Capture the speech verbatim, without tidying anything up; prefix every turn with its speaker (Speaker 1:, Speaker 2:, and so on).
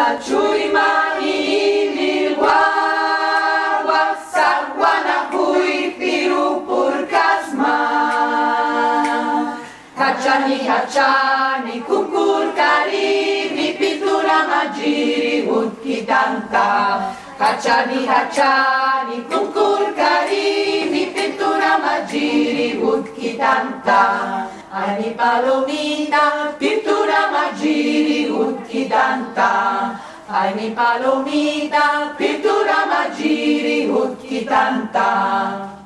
Speaker 1: chui mani guagua saguana hui firu purkasma hacani hacani kukur karimi pintura majiri hutki tanta hacani hacani kukur karimi pintura majiri hutki tanta Ani palomita, pintura magiri, utki tanta. Ani palomita, pintura magiri, utki tanta.